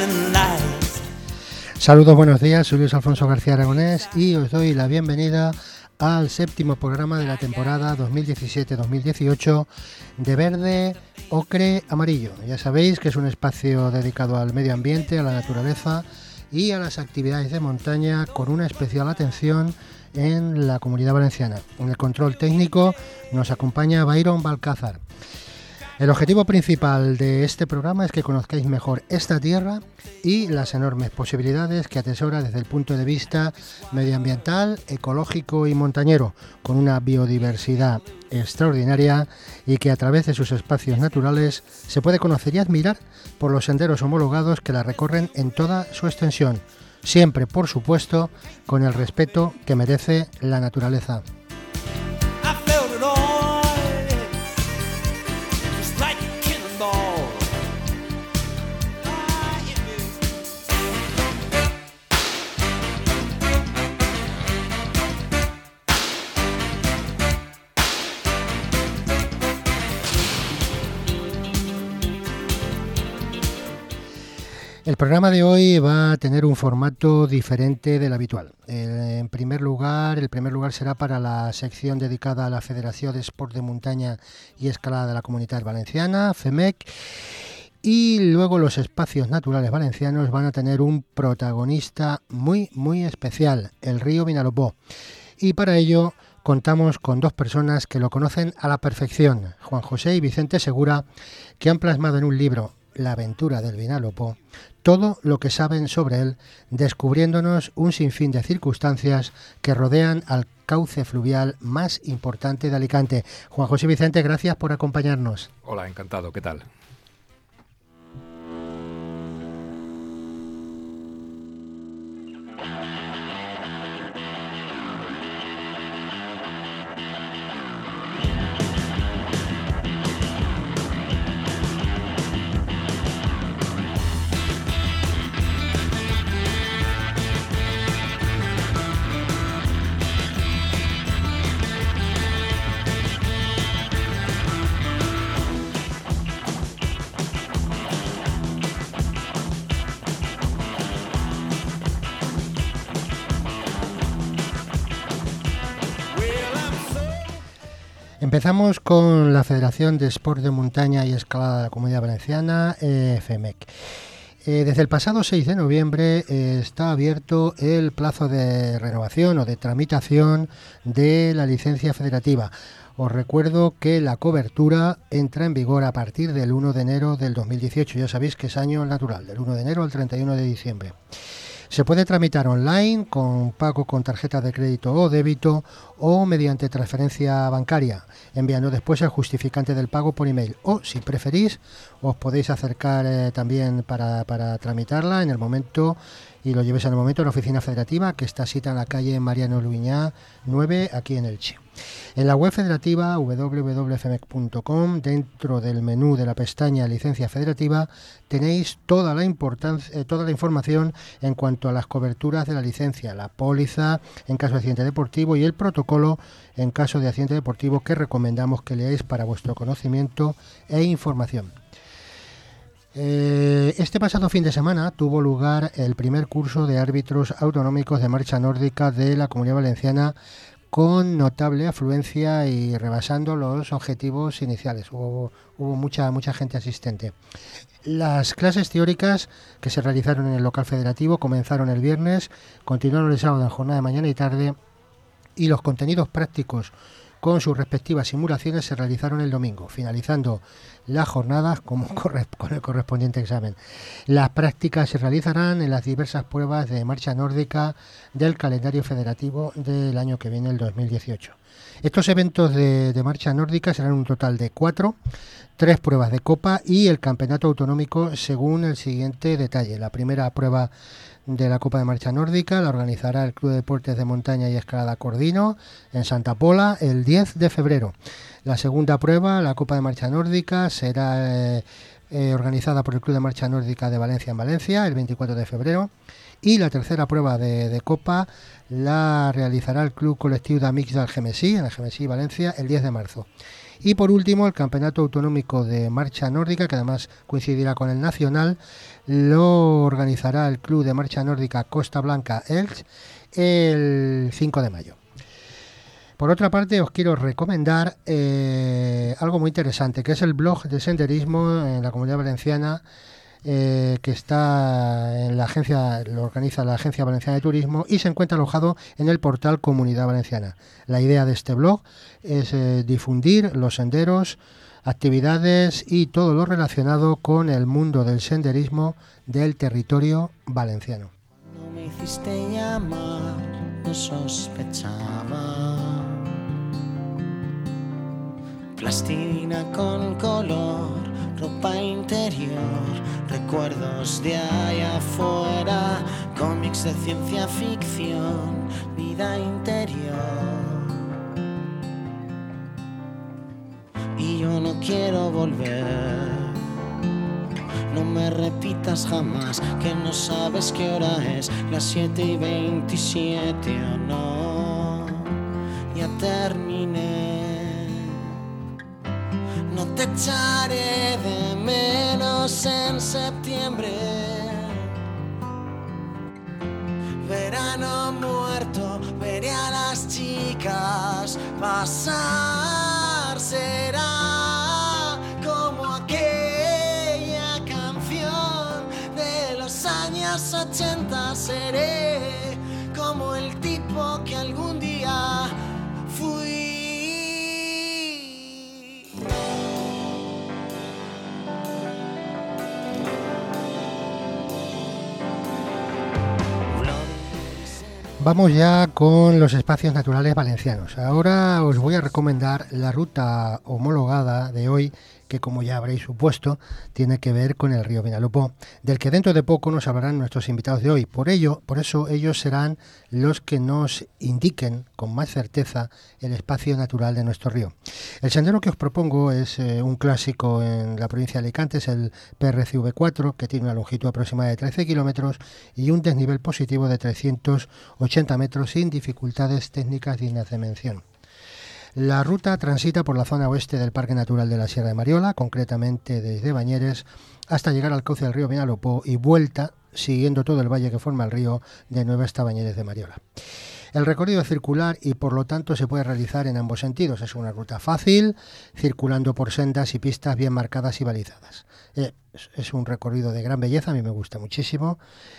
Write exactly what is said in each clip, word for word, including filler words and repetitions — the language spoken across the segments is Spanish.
Saludos, buenos días, soy Luis Alfonso García Aragonés y os doy la bienvenida al séptimo programa de la temporada dos mil diecisiete dos mil dieciocho de Verde, Ocre, Amarillo. Ya sabéis que es un espacio dedicado al medio ambiente, a la naturaleza y a las actividades de montaña, con una especial atención en la Comunidad Valenciana. En el control técnico nos acompaña Byron Balcázar. El objetivo principal de este programa es que conozcáis mejor esta tierra y las enormes posibilidades que atesora desde el punto de vista medioambiental, ecológico y montañero, con una biodiversidad extraordinaria y que a través de sus espacios naturales se puede conocer y admirar por los senderos homologados que la recorren en toda su extensión, siempre, por supuesto, con el respeto que merece la naturaleza. El programa de hoy va a tener un formato diferente del habitual. Eh, en primer lugar, el primer lugar será para la sección dedicada a la Federación de Sport de Montaña y Escalada de la Comunitat Valenciana, FEMEC, y luego los espacios naturales valencianos van a tener un protagonista muy, muy especial, el río Vinalopó. Y para ello contamos con dos personas que lo conocen a la perfección, Juan José y Vicente Segura, que han plasmado en un libro, La aventura del Vinalopó, todo lo que saben sobre él, descubriéndonos un sinfín de circunstancias que rodean al cauce fluvial más importante de Alicante. Juan José y Vicente, gracias por acompañarnos. Hola, encantado, ¿qué tal? Empezamos con la Federación de Sport de Montaña y Escalada de la Comunidad Valenciana, eh, FEMEC. Eh, desde el pasado seis de noviembre eh, está abierto el plazo de renovación o de tramitación de la licencia federativa. Os recuerdo que la cobertura entra en vigor a partir del uno de enero del dos mil dieciocho. Ya sabéis que es año natural, del uno de enero al treinta y uno de diciembre. Se puede tramitar online con pago con tarjeta de crédito o débito o mediante transferencia bancaria, enviando después el justificante del pago por email. O, si preferís, os podéis acercar eh, también para, para tramitarla en el momento y lo llevéis en el momento a la oficina federativa, que está cita en la calle Mariano Luñá nueve, aquí en Elche. En la web federativa doble u doble u doble u punto femec punto com, dentro del menú de la pestaña Licencia Federativa, tenéis toda la, importancia, eh, toda la información en cuanto a las coberturas de la licencia, la póliza en caso de accidente deportivo y el protocolo en caso de accidente deportivo que recomendamos que leáis para vuestro conocimiento e información. Eh, este pasado fin de semana tuvo lugar el primer curso de árbitros autonómicos de marcha nórdica de la Comunidad Valenciana, con notable afluencia y rebasando los objetivos iniciales. Hubo, hubo mucha, mucha gente asistente. Las clases teóricas que se realizaron en el local federativo comenzaron el viernes, continuaron el sábado en jornada de mañana y tarde, y los contenidos prácticos con sus respectivas simulaciones se realizaron el domingo, finalizando las jornadas como corre, con el correspondiente examen. Las prácticas se realizarán en las diversas pruebas de marcha nórdica del calendario federativo del año que viene, el dos mil dieciocho. Estos eventos de, de marcha nórdica serán un total de cuatro, tres pruebas de copa y el campeonato autonómico según el siguiente detalle. La primera prueba de la Copa de Marcha Nórdica la organizará el Club de Deportes de Montaña y Escalada Cordino en Santa Pola el diez de febrero. La segunda prueba, la Copa de Marcha Nórdica, será eh, eh, organizada por el Club de Marcha Nórdica de Valencia en Valencia el veinticuatro de febrero. Y la tercera prueba de, de Copa la realizará el Club Colectivo de Amics del Gemesí, en el Gemesí Valencia, el diez de marzo. Y por último, el Campeonato Autonómico de Marcha Nórdica, que además coincidirá con el nacional, lo organizará el Club de Marcha Nórdica Costa Blanca Elx el cinco de mayo. Por otra parte, os quiero recomendar eh, algo muy interesante, que es el blog de senderismo en la Comunidad Valenciana, eh, que está en la agencia, lo organiza la Agencia Valenciana de Turismo y se encuentra alojado en el portal Comunidad Valenciana. La idea de este blog es eh, difundir los senderos, actividades y todo lo relacionado con el mundo del senderismo del territorio valenciano. Cuando me hiciste llamar, no sospechaba. Plastilina con color, ropa interior, recuerdos de allá afuera, cómics de ciencia ficción, vida interior. Y yo no quiero volver. No me repitas jamás que no sabes qué hora es, las siete y veintisiete o no. Ya terminé. No te echaré de menos en septiembre. Verano muerto, veré a las chicas pasar. Será como aquella canción de los años ochenta. Seré como el tipo que algún día fui. Vamos ya con los espacios naturales valencianos. Ahora os voy a recomendar la ruta homologada de hoy, que como ya habréis supuesto, tiene que ver con el río Vinalopó, del que dentro de poco nos hablarán nuestros invitados de hoy. Por ello, por eso ellos serán los que nos indiquen con más certeza el espacio natural de nuestro río. El sendero que os propongo es eh, un clásico en la provincia de Alicante, es el P R C V cuatro, que tiene una longitud aproximada de trece kilómetros y un desnivel positivo de trescientos ochenta metros sin dificultades técnicas dignas de mención. La ruta transita por la zona oeste del Parque Natural de la Sierra de Mariola, concretamente desde Bañeres, hasta llegar al cauce del río Vinalopó y vuelta, siguiendo todo el valle que forma el río, de nuevo hasta Bañeres de Mariola. El recorrido es circular y por lo tanto se puede realizar en ambos sentidos. Es una ruta fácil, circulando por sendas y pistas bien marcadas y balizadas. Eh, es un recorrido de gran belleza, a mí me gusta muchísimo,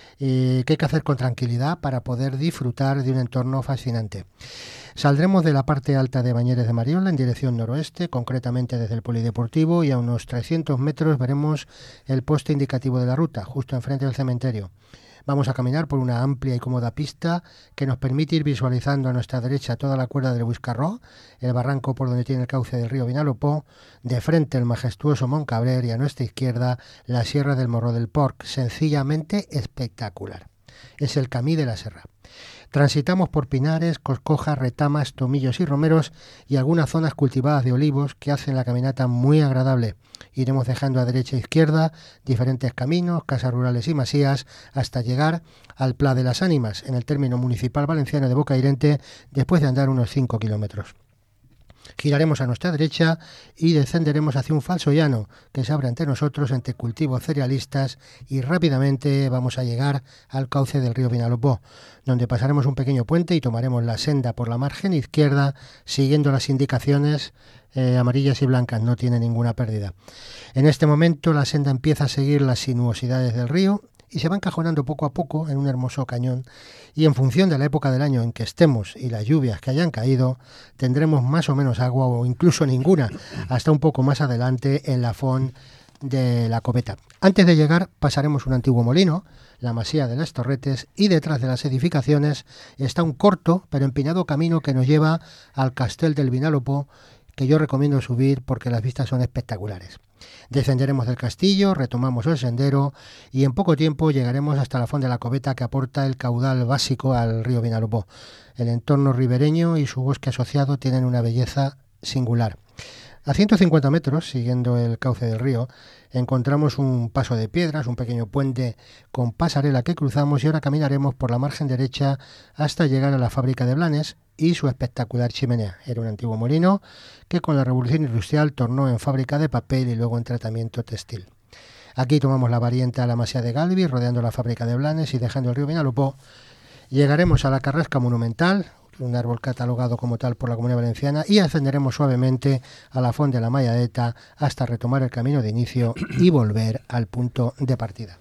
eh, que hay que hacer con tranquilidad para poder disfrutar de un entorno fascinante. Saldremos de la parte alta de Bañeres de Mariola en dirección noroeste, concretamente desde el polideportivo, y a unos trescientos metros veremos el poste indicativo de la ruta, justo enfrente del cementerio. Vamos a caminar por una amplia y cómoda pista que nos permite ir visualizando a nuestra derecha toda la cuerda del Buiscarró, el barranco por donde tiene el cauce del río Vinalopó, de frente el majestuoso Montcabrer y a nuestra izquierda la Sierra del Morro del Porc, sencillamente espectacular. Es el Camí de la Serra. Transitamos por pinares, coscojas, retamas, tomillos y romeros y algunas zonas cultivadas de olivos que hacen la caminata muy agradable. Iremos dejando a derecha e izquierda diferentes caminos, casas rurales y masías hasta llegar al Pla de las Ánimas, en el término municipal valenciano de Bocairente, después de andar unos cinco kilómetros. Giraremos a nuestra derecha y descenderemos hacia un falso llano que se abre ante nosotros entre cultivos cerealistas y rápidamente vamos a llegar al cauce del río Vinalopó, donde pasaremos un pequeño puente y tomaremos la senda por la margen izquierda siguiendo las indicaciones eh, amarillas y blancas, no tiene ninguna pérdida. En este momento la senda empieza a seguir las sinuosidades del río y se va encajonando poco a poco en un hermoso cañón, y en función de la época del año en que estemos y las lluvias que hayan caído, tendremos más o menos agua o incluso ninguna, hasta un poco más adelante en la font de la Coveta. Antes de llegar pasaremos un antiguo molino, la Masía de las Torretes, y detrás de las edificaciones está un corto pero empinado camino que nos lleva al Castel del Vinalopó, que yo recomiendo subir porque las vistas son espectaculares. Descenderemos del castillo, retomamos el sendero y en poco tiempo llegaremos hasta la font de la Coveta, que aporta el caudal básico al río Vinalopó. El entorno ribereño y su bosque asociado tienen una belleza singular. A ciento cincuenta metros, siguiendo el cauce del río, encontramos un paso de piedras, un pequeño puente con pasarela que cruzamos y ahora caminaremos por la margen derecha hasta llegar a la fábrica de Blanes y su espectacular chimenea. Era un antiguo molino que con la revolución industrial tornó en fábrica de papel y luego en tratamiento textil. Aquí tomamos la variante a la Masía de Galvi, rodeando la fábrica de Blanes y dejando el río Vinalopó. Llegaremos a la Carrasca Monumental, un árbol catalogado como tal por la Comunidad Valenciana, y ascenderemos suavemente a la Font de la Mayadeta hasta retomar el camino de inicio y volver al punto de partida.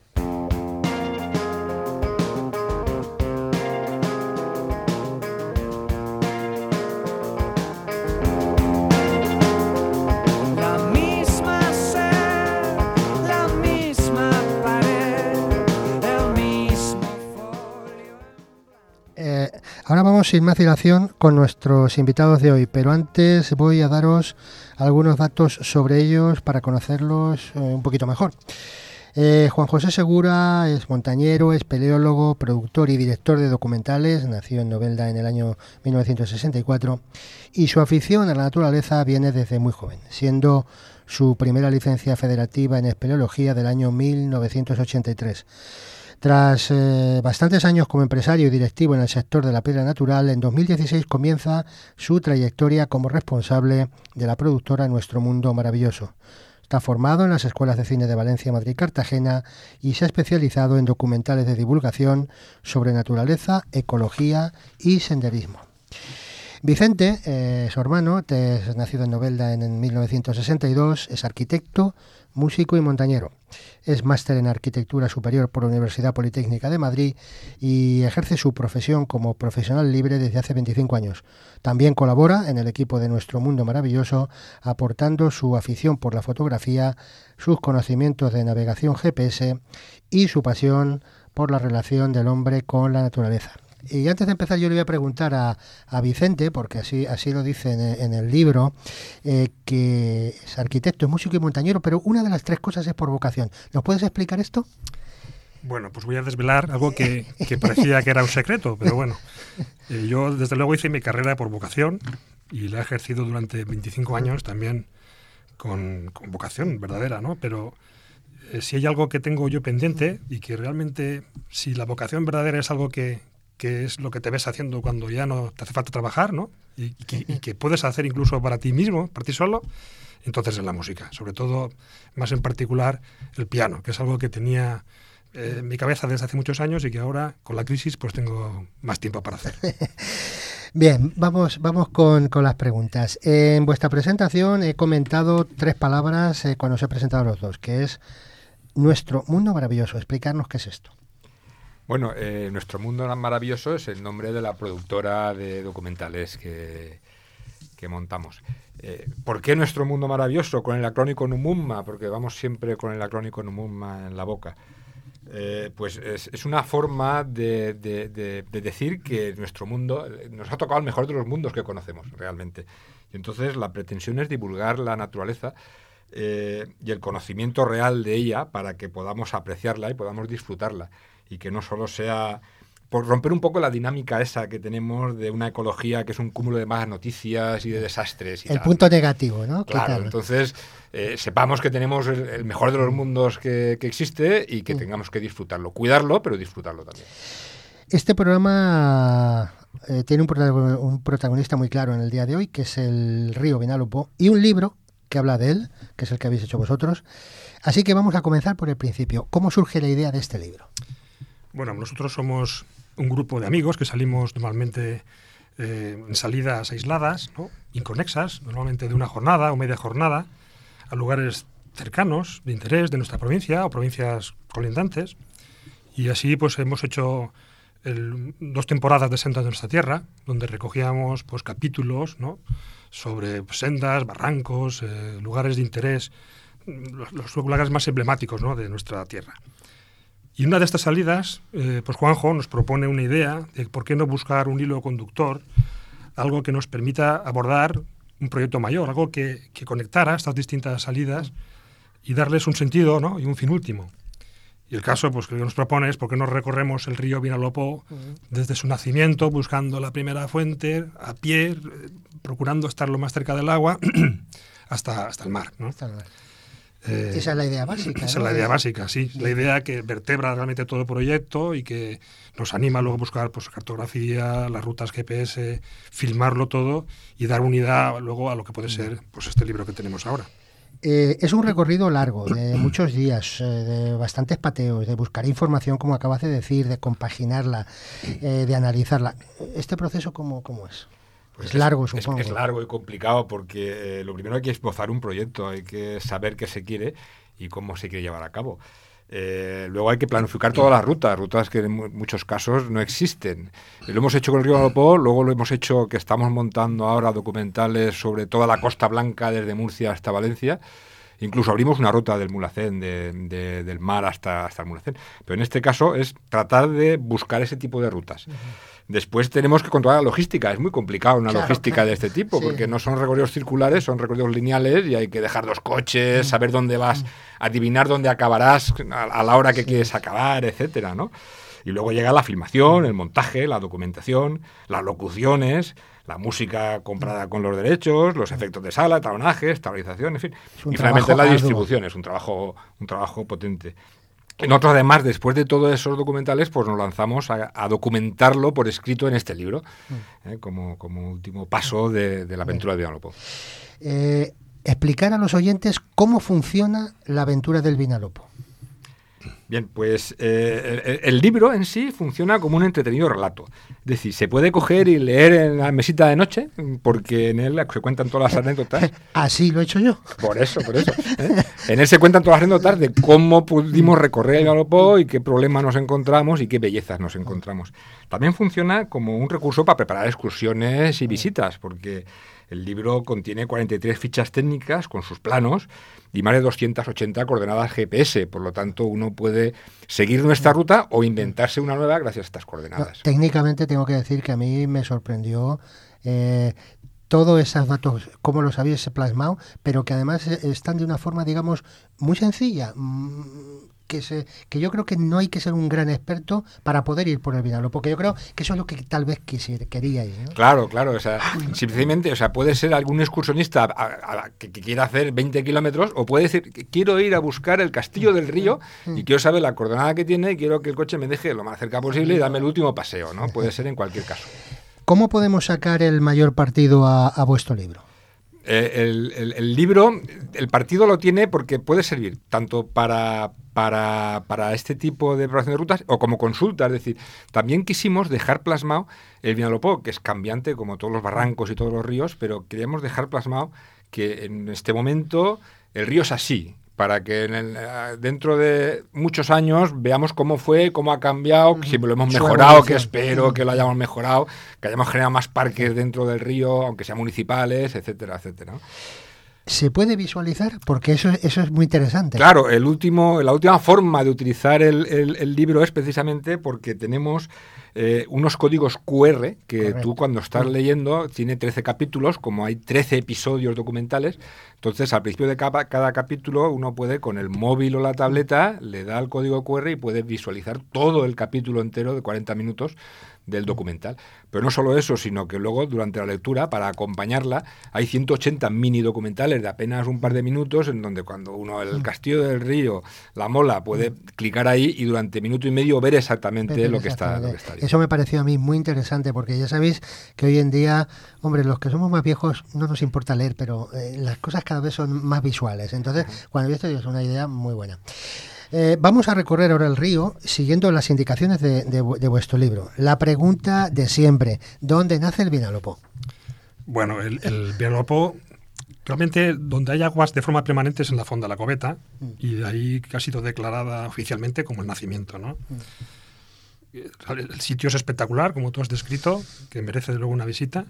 Ahora vamos sin más dilación con nuestros invitados de hoy, pero antes voy a daros algunos datos sobre ellos para conocerlos eh, un poquito mejor. Eh, Juan José Segura es montañero, es paleólogo, productor y director de documentales, nació en Novelda en el año mil novecientos sesenta y cuatro y su afición a la naturaleza viene desde muy joven, siendo su primera licencia federativa en espeleología del año mil novecientos ochenta y tres. Tras eh, bastantes años como empresario y directivo en el sector de la piedra natural, en dos mil dieciséis comienza su trayectoria como responsable de la productora Nuestro Mundo Maravilloso. Está formado en las escuelas de cine de Valencia, Madrid y Cartagena y se ha especializado en documentales de divulgación sobre naturaleza, ecología y senderismo. Vicente, eh, su hermano, es nacido en Novelda en, en mil novecientos sesenta y dos, es arquitecto, músico y montañero. Es máster en Arquitectura Superior por la Universidad Politécnica de Madrid y ejerce su profesión como profesional libre desde hace veinticinco años. También colabora en el equipo de Nuestro Mundo Maravilloso, aportando su afición por la fotografía, sus conocimientos de navegación G P S y su pasión por la relación del hombre con la naturaleza. Y antes de empezar yo le voy a preguntar a, a Vicente, porque así, así lo dice en el, en el libro, eh, que es arquitecto, es músico y montañero, pero una de las tres cosas es por vocación. ¿Nos puedes explicar esto? Bueno, pues voy a desvelar algo que, que parecía que era un secreto, pero bueno, eh, yo desde luego hice mi carrera por vocación y la he ejercido durante veinticinco años también con, con vocación verdadera, ¿no? Pero eh, si hay algo que tengo yo pendiente y que realmente, si la vocación verdadera es algo que que es lo que te ves haciendo cuando ya no te hace falta trabajar, ¿no? Y, y, que, y que puedes hacer incluso para ti mismo, para ti solo, entonces es la música. Sobre todo, más en particular, el piano, que es algo que tenía eh, en mi cabeza desde hace muchos años y que ahora, con la crisis, pues tengo más tiempo para hacer. Bien, vamos, vamos con, con las preguntas. Eh, en vuestra presentación he comentado tres palabras eh, cuando os he presentado a los dos, que es Nuestro Mundo Maravilloso. Explicarnos qué es esto. Bueno, eh, Nuestro Mundo Maravilloso es el nombre de la productora de documentales que, que montamos. Eh, ¿Por qué Nuestro Mundo Maravilloso? Con el acrónico NUMUMMA, porque vamos siempre con el acrónico NUMUMMA en la boca. Eh, pues es, es una forma de, de, de, de decir que nuestro mundo nos ha tocado el mejor de los mundos que conocemos realmente. Y entonces la pretensión es divulgar la naturaleza eh, y el conocimiento real de ella para que podamos apreciarla y podamos disfrutarla. Y que no solo sea por romper un poco la dinámica esa que tenemos de una ecología que es un cúmulo de malas noticias y de desastres. Y el tal. punto negativo, ¿no? Claro, entonces eh, sepamos que tenemos el, el mejor de los mundos que, que existe y que mm. tengamos que disfrutarlo, cuidarlo, pero disfrutarlo también. Este programa eh, tiene un, protagon- un protagonista muy claro en el día de hoy, que es el río Vinalopó, y un libro que habla de él, que es el que habéis hecho vosotros. Así que vamos a comenzar por el principio. ¿Cómo surge la idea de este libro? Bueno, nosotros somos un grupo de amigos que salimos normalmente eh, en salidas aisladas, ¿no? Inconexas, normalmente de una jornada o media jornada, a lugares cercanos, de interés de nuestra provincia o provincias colindantes. Y así pues hemos hecho el, dos temporadas de Sendas de nuestra tierra, donde recogíamos pues capítulos, ¿no? sobre pues, sendas, barrancos, eh, lugares de interés, los, los lugares más emblemáticos, ¿no? de nuestra tierra. Y una de estas salidas, eh, pues Juanjo nos propone una idea de por qué no buscar un hilo conductor, algo que nos permita abordar un proyecto mayor, algo que, que conectara estas distintas salidas y darles un sentido, ¿no? y un fin último. Y el caso pues, que nos propone es por qué no recorremos el río Vinalopó uh-huh. desde su nacimiento, buscando la primera fuente, a pie, procurando estar lo más cerca del agua, hasta, hasta el mar, ¿no? Hasta el mar. Eh, esa es la idea básica. Esa ¿no? es la idea básica, sí. La idea que vertebra realmente todo el proyecto y que nos anima luego a buscar pues, cartografía, las rutas G P S, filmarlo todo y dar unidad luego a lo que puede ser pues, este libro que tenemos ahora. Eh, es un recorrido largo, de muchos días, eh, de bastantes pateos, de buscar información, como acabas de decir, de compaginarla, eh, de analizarla. ¿Este proceso cómo, cómo es? Pues es largo, es, supongo. Es, es largo y complicado porque eh, lo primero hay que esbozar un proyecto, hay que saber qué se quiere y cómo se quiere llevar a cabo. Eh, luego hay que planificar todas las rutas, rutas que en muchos casos no existen. Lo hemos hecho con el río Vinalopó, luego lo hemos hecho que estamos montando ahora documentales sobre toda la Costa Blanca desde Murcia hasta Valencia. Incluso abrimos una ruta del Mulhacén, de, de, del mar hasta, hasta el Mulhacén. Pero en este caso es tratar de buscar ese tipo de rutas. Uh-huh. Después tenemos que controlar la logística. Es muy complicado una claro, logística claro. de este tipo, sí. porque no son recorridos circulares, son recorridos lineales y hay que dejar los coches, saber dónde vas, adivinar dónde acabarás a, a la hora que sí. quieres acabar, etcétera, ¿no? Y luego llega la filmación, el montaje, la documentación, las locuciones, la música comprada con los derechos, los efectos de sala, tablaje, estabilización, en fin. Y finalmente la distribución, es un trabajo, un trabajo potente. Nosotros, además, después de todos esos documentales, pues nos lanzamos a, a documentarlo por escrito en este libro, eh, como, como último paso de, de la aventura del Vinalopó. Eh, explicar a los oyentes cómo funciona la aventura del Vinalopó. Bien, pues eh, el, el libro en sí funciona como un entretenido relato. Es decir, se puede coger y leer en la mesita de noche, porque en él se cuentan todas las anécdotas. Así lo he hecho yo. Por eso, por eso. ¿eh? En él se cuentan todas las anécdotas de cómo pudimos recorrer el Vinalopó y qué problemas nos encontramos y qué bellezas nos encontramos. También funciona como un recurso para preparar excursiones y visitas, porque el libro contiene cuarenta y tres fichas técnicas con sus planos y más de doscientas ochenta coordenadas G P S. Por lo tanto, uno puede seguir nuestra ruta o inventarse una nueva gracias a estas coordenadas. No, técnicamente tengo que decir que a mí me sorprendió eh, todos esos datos, cómo los habéis plasmado, pero que además están de una forma, digamos, muy sencilla. Que, se, que yo creo que no hay que ser un gran experto para poder ir por el Vinalopó, porque yo creo que eso es lo que tal vez quisiera, queríais, ¿no? Claro, claro, o sea, simplemente, o sea, puede ser algún excursionista a, a, a, que, que quiera hacer veinte kilómetros, o puede decir que quiero ir a buscar el Castillo del Río y quiero saber la coordenada que tiene y quiero que el coche me deje lo más cerca posible y darme el último paseo, ¿no? Puede ser en cualquier caso. ¿Cómo podemos sacar el mayor partido a, a vuestro libro? Eh, el, el, el libro, el partido lo tiene porque puede servir tanto para, para, para este tipo de preparación de rutas o como consulta. Es decir, también quisimos dejar plasmado el Vinalopó, que es cambiante como todos los barrancos y todos los ríos, pero queríamos dejar plasmado que en este momento el río es así, para que en el, dentro de muchos años veamos cómo fue, cómo ha cambiado, si lo hemos mejorado, que espero que lo hayamos mejorado, que hayamos generado más parques dentro del río, aunque sean municipales, etcétera, etcétera. ¿Se puede visualizar? Porque eso, eso es muy interesante. Claro, el último, la última forma de utilizar el, el, el libro es precisamente porque tenemos eh, unos códigos cu erre que Correcto. Tú cuando estás leyendo, tiene trece capítulos, como hay trece episodios documentales, entonces al principio de cada, cada capítulo uno puede con el móvil o la tableta, le da el código cu erre y puede visualizar todo el capítulo entero de cuarenta minutos del documental. Pero no solo eso, sino que luego durante la lectura, para acompañarla, hay ciento ochenta mini documentales de apenas un par de minutos en donde cuando uno, el Castillo del Río, la Mola, puede clicar ahí y durante minuto y medio ver exactamente, Pero lo, que está, lo que está ahí. Eso me pareció a mí muy interesante porque ya sabéis que hoy en día, hombre, los que somos más viejos no nos importa leer, pero eh, las cosas cada vez son más visuales. Entonces, uh-huh. cuando yo estoy es una idea muy buena. Eh, vamos a recorrer ahora el río siguiendo las indicaciones de, de, de vuestro libro. La pregunta de siempre, ¿dónde nace el Vinalopó? Bueno, el, el Vinalopó, realmente donde hay aguas de forma permanente es en la Fonda de la Coveta, mm. y de ahí que ha sido declarada oficialmente como el nacimiento, ¿no? Mm. El, el sitio es espectacular, como tú has descrito, que merece luego una visita.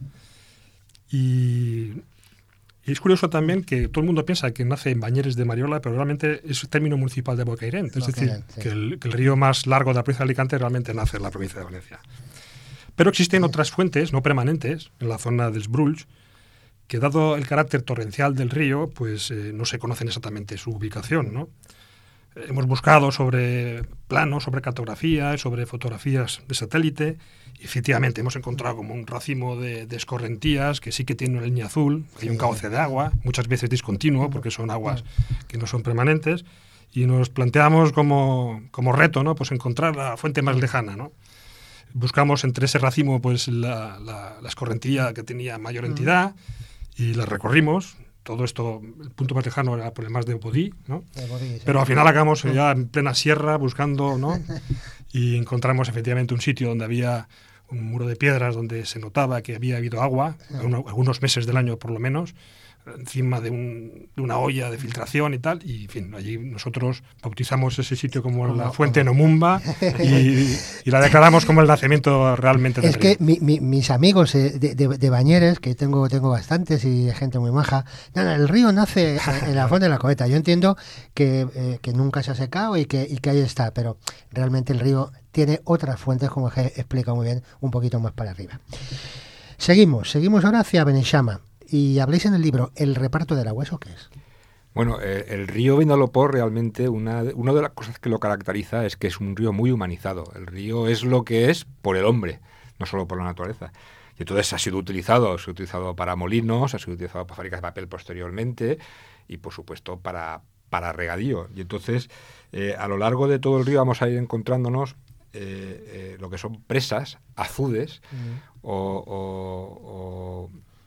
Y... Y es curioso también que todo el mundo piensa que nace en Bañeres de Mariola, pero realmente es término municipal de Bocairent. Es Bocairent, decir, sí. que, el, que el río más largo de la provincia de Alicante realmente nace en la provincia de Valencia. Pero existen sí. otras fuentes, no permanentes, en la zona del Bruls, que dado el carácter torrencial del río, pues eh, no se conocen exactamente su ubicación, ¿no? hemos buscado sobre planos, sobre cartografía, sobre fotografías de satélite, y efectivamente hemos encontrado como un racimo de, de escorrentías que sí que tiene una línea azul, que hay un cauce de agua, muchas veces discontinuo, porque son aguas que no son permanentes, y nos planteamos como, como reto, ¿no? Pues encontrar la fuente más lejana, ¿no? Buscamos entre ese racimo pues la, la, la escorrentía que tenía mayor entidad, y la recorrimos. Todo esto, el punto más lejano era por el mar de Bodí, ¿no? De Bodí, sí. Pero al final acabamos ya en plena sierra buscando, ¿no? Y encontramos efectivamente un sitio donde había un muro de piedras donde se notaba que había habido agua, uno, algunos meses del año por lo menos, encima de, un, de una olla de filtración y tal, y en fin, allí nosotros bautizamos ese sitio como ¿Cómo, la fuente cómo? Numumba y, y la declaramos como el nacimiento realmente del Es río. que mi, mi, mis amigos de, de, de Bañeres, que tengo tengo bastantes y gente muy maja, no, no, el río nace en la fuente de la Coeta. Yo entiendo que, eh, que nunca se ha secado y que, y que ahí está, pero realmente el río tiene otras fuentes, como he explicado muy bien, un poquito más para arriba. Seguimos, seguimos ahora hacia Beneixama. Y habléis en el libro, ¿el reparto del agua, eso qué es? Bueno, eh, el río Vinalopó realmente, una, una de las cosas que lo caracteriza es que es un río muy humanizado. El río es lo que es por el hombre, no solo por la naturaleza. Y entonces ha sido utilizado, se ha utilizado para molinos, ha sido utilizado para fábricas de papel posteriormente y, por supuesto, para, para regadío. Y entonces, eh, a lo largo de todo el río vamos a ir encontrándonos eh, eh, lo que son presas, azudes mm. o... o, o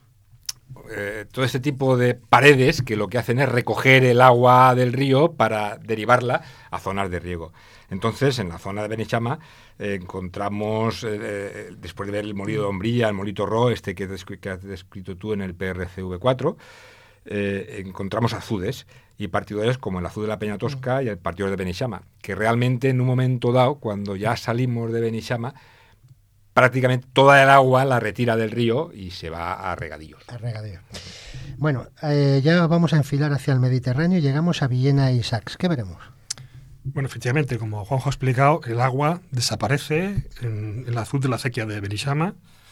Eh, todo este tipo de paredes que lo que hacen es recoger el agua del río para derivarla a zonas de riego. Entonces, en la zona de Beneixama eh, encontramos, eh, después de ver el molido de Ombrilla, el molito Ro, este que, descri- que has descrito tú en el P R C V cuatro, eh, encontramos azudes y partidores como el azud de la Peña Tosca y el partidor de Beneixama, que realmente en un momento dado, cuando ya salimos de Beneixama, prácticamente toda el agua la retira del río y se va a regadíos. A regadíos. Bueno, eh, ya vamos a enfilar hacia el Mediterráneo y llegamos a Villena y Sacs. ¿Qué veremos? Bueno, efectivamente, como Juanjo ha explicado, el agua desaparece en, en el azud de la acequia de Beneixama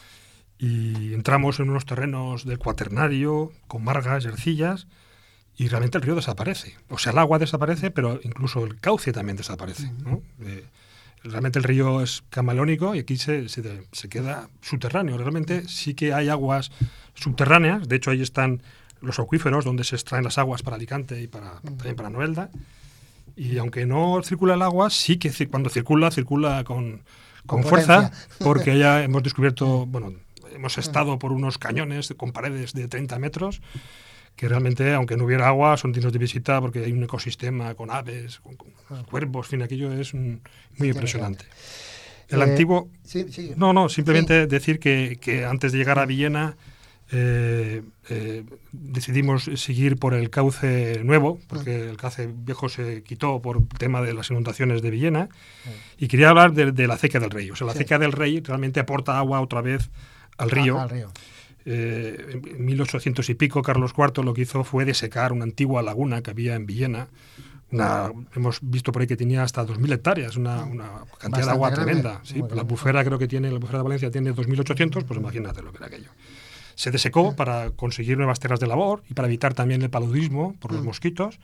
y entramos en unos terrenos del Cuaternario con margas y arcillas y realmente el río desaparece. O sea, el agua desaparece, pero incluso el cauce también desaparece, ¿no? Eh, Realmente el río es camaleónico y aquí se, se, se queda subterráneo. Realmente sí que hay aguas subterráneas. De hecho, ahí están los acuíferos donde se extraen las aguas para Alicante y para, también para Novelda. Y aunque no circula el agua, sí que cuando circula, circula con, con, con fuerza, porque ya hemos descubierto, bueno, hemos estado por unos cañones con paredes de treinta metros, que realmente, aunque no hubiera agua, son dignos de visita porque hay un ecosistema con aves, con, con cuervos, en fin, aquello es un, muy impresionante. El eh, antiguo... Sí, sí. No, no, simplemente sí. decir que, que antes de llegar a Villena eh, eh, decidimos seguir por el cauce nuevo, porque el cauce viejo se quitó por el tema de las inundaciones de Villena, y quería hablar de, de la acequia del Rey. O sea, la sí. acequia del Rey realmente aporta agua otra vez al río. Ah, al río. Eh, en mil ochocientos y pico, Carlos cuarto lo que hizo fue desecar una antigua laguna que había en Villena. Una, hemos visto por ahí que tenía hasta dos mil hectáreas, una, una cantidad Bastante de agua grande. Tremenda. ¿Sí? La bufera creo que tiene, la bufera de Valencia tiene dos mil ochocientos, pues imagínate lo que era aquello. Se desecó para conseguir nuevas tierras de labor y para evitar también el paludismo por los mosquitos.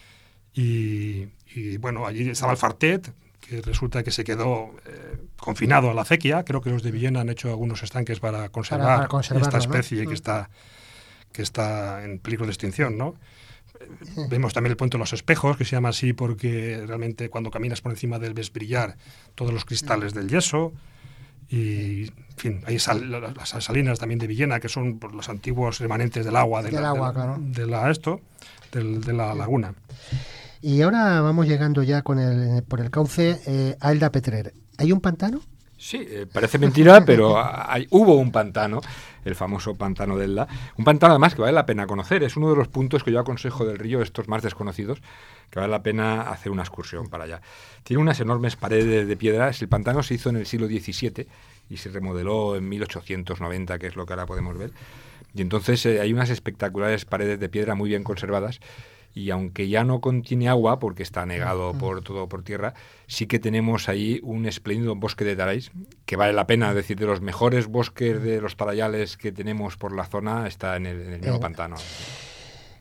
Y, y bueno, allí estaba el Fartet, que resulta que se quedó eh, confinado a la acequia. Creo que los de Villena han hecho algunos estanques para conservar para, para esta especie, ¿no? que está que está en peligro de extinción, ¿no? Sí. Vemos también el puente de los espejos, que se llama así porque realmente cuando caminas por encima de él ves brillar todos los cristales del yeso. Y, en fin, hay sal, las salinas también de Villena, que son por los antiguos remanentes del agua de, del la, agua, de, la, claro. de la esto, del, de la laguna. Y ahora vamos llegando ya con el, por el cauce eh, a Elda Petrer. ¿Hay un pantano? Sí, eh, parece mentira, pero hay, hubo un pantano, el famoso pantano de Elda. Un pantano además que vale la pena conocer. Es uno de los puntos que yo aconsejo del río, estos más desconocidos, que vale la pena hacer una excursión para allá. Tiene unas enormes paredes de piedras. El pantano se hizo en el siglo diecisiete y se remodeló en mil ochocientos noventa, que es lo que ahora podemos ver. Y entonces eh, hay unas espectaculares paredes de piedra muy bien conservadas. Y aunque ya no contiene agua, porque está anegado por todo por tierra, sí que tenemos ahí un espléndido bosque de taráis, que vale la pena, decir, de los mejores bosques de los tarayales que tenemos por la zona, está en el, en el mismo pantano.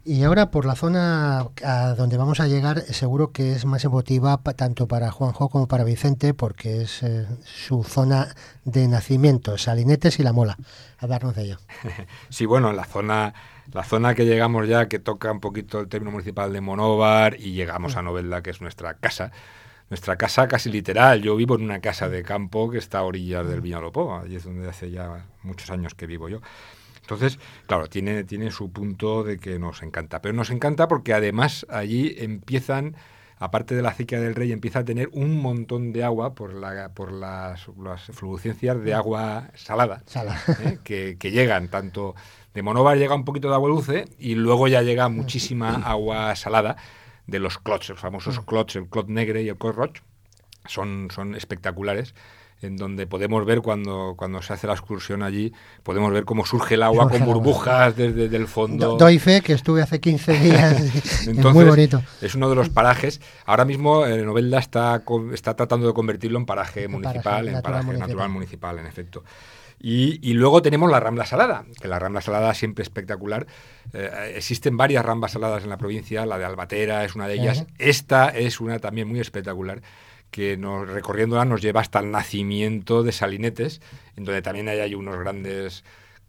Y ahora por la zona a donde vamos a llegar, seguro que es más emotiva pa, tanto para Juanjo como para Vicente, porque es eh, su zona de nacimiento, Salinetes y La Mola. Hablarnos de ello. Sí, bueno, la zona, la zona que llegamos ya, que toca un poquito el término municipal de Monóvar, y llegamos a Novelda, que es nuestra casa. Nuestra casa casi literal. Yo vivo en una casa de campo que está a orillas del Viñalopó, allí es donde hace ya muchos años que vivo yo. Entonces, claro, tiene, tiene su punto de que nos encanta. Pero nos encanta porque además allí empiezan, aparte de la acequia del Rey, empieza a tener un montón de agua por la por las, las efluencias de agua salada, Sala. ¿eh? que, que llegan tanto... De Monóvar llega un poquito de agua dulce y luego ya llega muchísima agua salada de los clots, los famosos clots, el clot negre y el clot roig. Son, son espectaculares, en donde podemos ver cuando, cuando se hace la excursión allí, podemos ver cómo surge el agua surge con burbujas desde, desde el fondo. Do, doy fe que estuve hace quince días. Entonces, es muy bonito. Es uno de los parajes. Ahora mismo eh, Novelda está, está tratando de convertirlo en paraje municipal, paraje, en natural paraje municipal. natural municipal, en efecto. Y, y luego tenemos la Rambla Salada, que la Rambla Salada siempre espectacular. Eh, existen varias ramblas saladas en la provincia, la de Albatera es una de ellas. Uh-huh. Esta es una también muy espectacular, que nos, recorriéndola nos lleva hasta el nacimiento de Salinetes, en donde también hay, hay unos grandes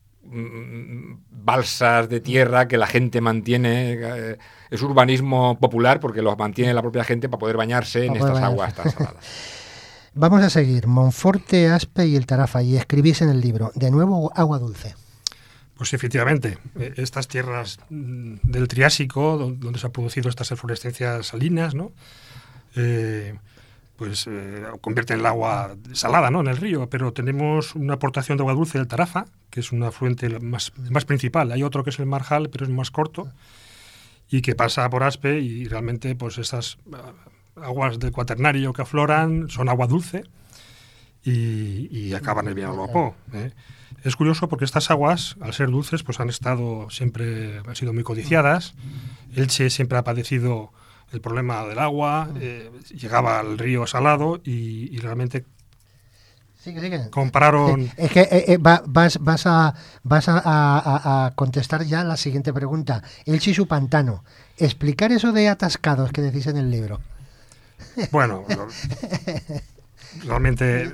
mm, balsas de tierra que la gente mantiene. Eh, es urbanismo popular porque los mantiene la propia gente para poder bañarse en estas aguas tan saladas. Vamos a seguir. Monforte, Aspe y el Tarafa, y escribís en el libro, de nuevo agua dulce. Pues efectivamente, estas tierras del Triásico, donde se han producido estas eflorescencias salinas, ¿no? Eh, pues eh, convierten el agua salada, ¿no?, en el río, pero tenemos una aportación de agua dulce del Tarafa, que es un afluente más, más principal. Hay otro que es el Marjal, pero es más corto, y que pasa por Aspe, y realmente pues esas aguas del Cuaternario que afloran son agua dulce y, y acaban en el Viñalopó, ¿eh? Es curioso porque estas aguas, al ser dulces, pues han estado siempre, han sido muy codiciadas. Elche siempre ha padecido el problema del agua, eh, llegaba al río salado y, y realmente sigue, sigue. compararon... Es que eh, eh, va, vas, vas, a, vas a, a, a contestar ya la siguiente pregunta. Elche y su pantano. Explicar eso de atascados que decís en el libro. Bueno, realmente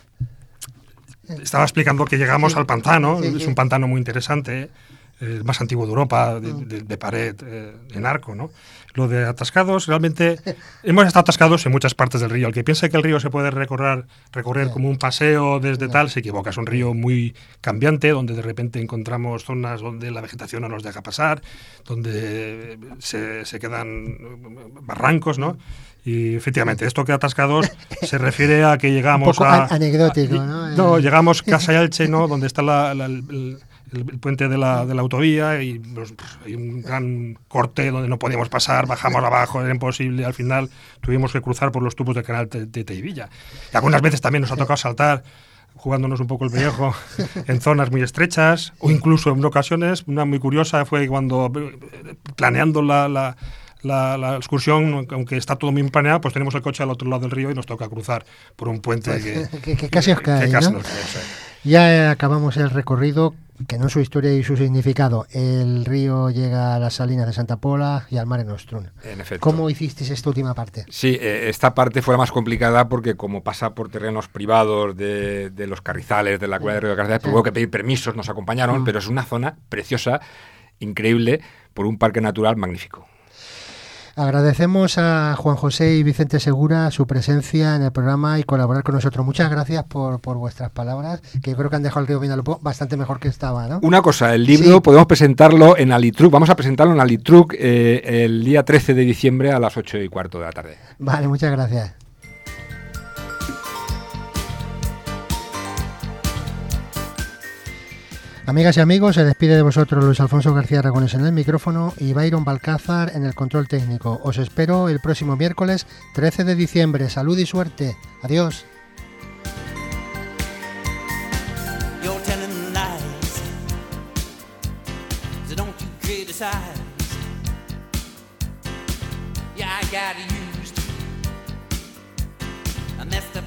estaba explicando que llegamos sí, al pantano, sí, sí. Es un pantano muy interesante, el más antiguo de Europa, de, de, de pared, eh, en arco, ¿no? Lo de atascados, realmente hemos estado atascados en muchas partes del río. El que piensa que el río se puede recorrer, recorrer como un paseo desde tal, se equivoca. Es un río muy cambiante, donde de repente encontramos zonas donde la vegetación no nos deja pasar, donde se, se quedan barrancos, ¿no? Y efectivamente, esto que atascados se refiere a que llegamos un poco a... anecdótico, a, ¿no? No, llegamos Casa Elche, ¿no?, donde está la, la, el, el, el puente de la, de la autovía y pues, hay un gran corte donde no podíamos pasar, bajamos abajo, era imposible, al final tuvimos que cruzar por los tubos del canal de, de Teivilla. Y algunas veces también nos ha tocado saltar, jugándonos un poco el pellejo, en zonas muy estrechas, o incluso en ocasiones, una muy curiosa fue cuando, planeando la... la La, la excursión, aunque está todo bien planeado, pues tenemos el coche al otro lado del río y nos toca cruzar por un puente que, que, que casi os cae, que casi ¿no? nos cae, o sea. Ya acabamos el recorrido, que no su historia y su significado. El río llega a las salinas de Santa Pola y al Mare Nostrum. En efecto. ¿Cómo hicisteis esta última parte? Sí, eh, esta parte fue la más complicada porque como pasa por terrenos privados de, de los Carrizales, de la cueva del río de Carrizales, pues hubo que pedir permisos, nos acompañaron, mm. pero es una zona preciosa, increíble, por un parque natural magnífico. Agradecemos a Juan José y Vicente Segura su presencia en el programa y colaborar con nosotros. Muchas gracias por, por vuestras palabras, que yo creo que han dejado el río Viñalopó bastante mejor que estaba, ¿no? Una cosa, el libro sí. podemos presentarlo en Alitruc, vamos a presentarlo en Alitruc eh, el día trece de diciembre a las ocho y cuarto de la tarde. Vale, muchas gracias. Amigas y amigos, se despide de vosotros Luis Alfonso García Aragones en el micrófono y Byron Balcázar en el control técnico. Os espero el próximo miércoles trece de diciembre. Salud y suerte. Adiós. Yeah, I got used. I messed up.